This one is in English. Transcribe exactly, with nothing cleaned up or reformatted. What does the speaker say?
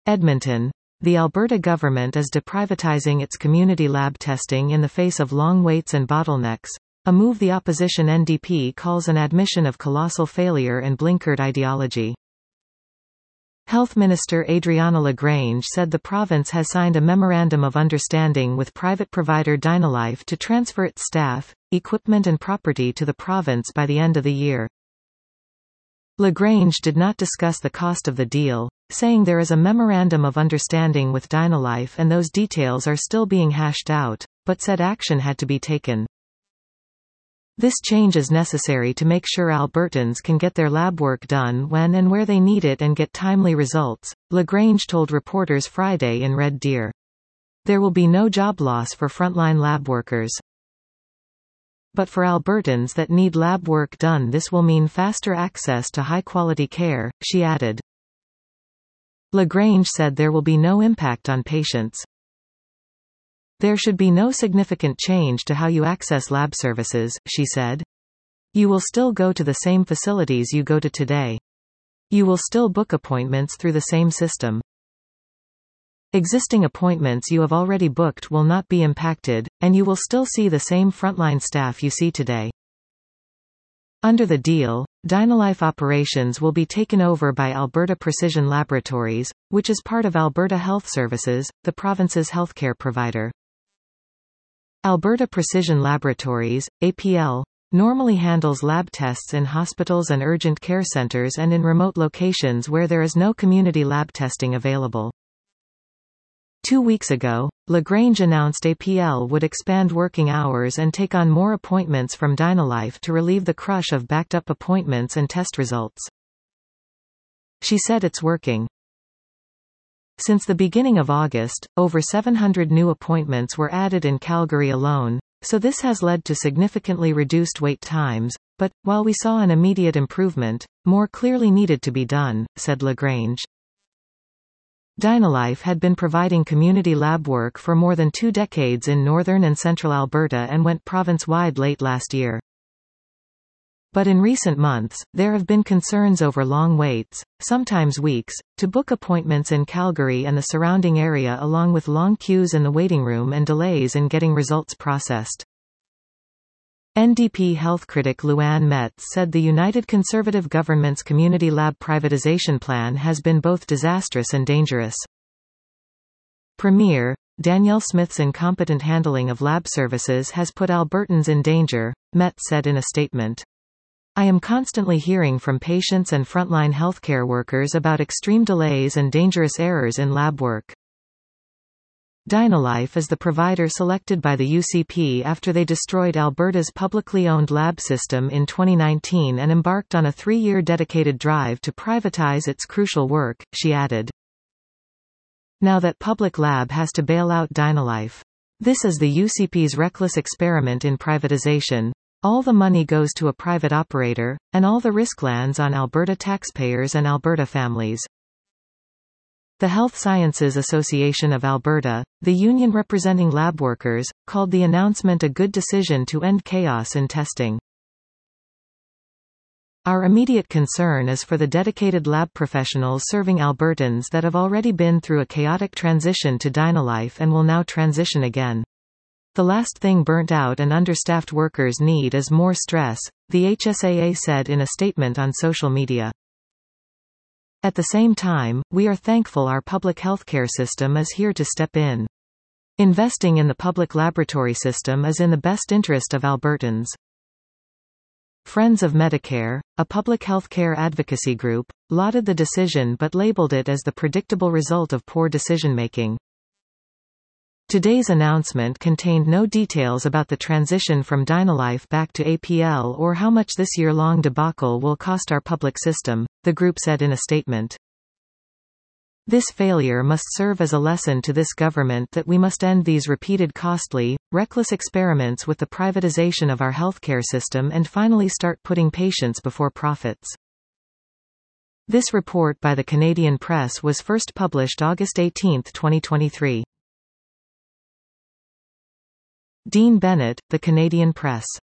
Edmonton. The Alberta government is deprivatizing its community lab testing in the face of long waits and bottlenecks, a move the opposition N D P calls an admission of colossal failure and blinkered ideology. Health Minister Adriana LaGrange said the province has signed a Memorandum of Understanding with private provider Dynalife to transfer its staff, equipment and property to the province by the end of the year. LaGrange did not discuss the cost of the deal, saying there is a Memorandum of Understanding with Dynalife and those details are still being hashed out, but said action had to be taken. This change is necessary to make sure Albertans can get their lab work done when and where they need it and get timely results, LaGrange told reporters Friday in Red Deer. There will be no job loss for frontline lab workers. But for Albertans that need lab work done, this will mean faster access to high-quality care, she added. LaGrange said there will be no impact on patients. There should be no significant change to how you access lab services, she said. You will still go to the same facilities you go to today. You will still book appointments through the same system. Existing appointments you have already booked will not be impacted, and you will still see the same frontline staff you see today. Under the deal, Dynalife operations will be taken over by Alberta Precision Laboratories, which is part of Alberta Health Services, the province's healthcare provider. Alberta Precision Laboratories, A P L, normally handles lab tests in hospitals and urgent care centres and in remote locations where there is no community lab testing available. Two weeks ago, LaGrange announced A P L would expand working hours and take on more appointments from Dynalife to relieve the crush of backed-up appointments and test results. She said it's working. Since the beginning of August, over seven hundred new appointments were added in Calgary alone, so this has led to significantly reduced wait times, but, while we saw an immediate improvement, more clearly needed to be done, said LaGrange. Dynalife had been providing community lab work for more than two decades in northern and central Alberta and went province-wide late last year. But in recent months, there have been concerns over long waits, sometimes weeks, to book appointments in Calgary and the surrounding area, along with long queues in the waiting room and delays in getting results processed. N D P health critic Luann Metz said the United Conservative government's community lab privatization plan has been both disastrous and dangerous. Premier Danielle Smith's incompetent handling of lab services has put Albertans in danger, Metz said in a statement. I am constantly hearing from patients and frontline healthcare workers about extreme delays and dangerous errors in lab work. Dynalife is the provider selected by the U C P after they destroyed Alberta's publicly owned lab system in twenty nineteen and embarked on a three-year dedicated drive to privatize its crucial work, she added. Now that Public Lab has to bail out Dynalife. This is the U C P's reckless experiment in privatization. All the money goes to a private operator, and all the risk lands on Alberta taxpayers and Alberta families. The Health Sciences Association of Alberta, the union representing lab workers, called the announcement a good decision to end chaos in testing. Our immediate concern is for the dedicated lab professionals serving Albertans that have already been through a chaotic transition to Dynalife and will now transition again. The last thing burnt out and understaffed workers need is more stress, the H S A A said in a statement on social media. At the same time, we are thankful our public healthcare system is here to step in. Investing in the public laboratory system is in the best interest of Albertans. Friends of Medicare, a public healthcare advocacy group, lauded the decision but labeled it as the predictable result of poor decision-making. Today's announcement contained no details about the transition from Dynalife back to A P L or how much this year-long debacle will cost our public system, the group said in a statement. This failure must serve as a lesson to this government that we must end these repeated costly, reckless experiments with the privatization of our healthcare system and finally start putting patients before profits. This report by the Canadian Press was first published August eighteenth twenty twenty-three. Dean Bennett, The Canadian Press.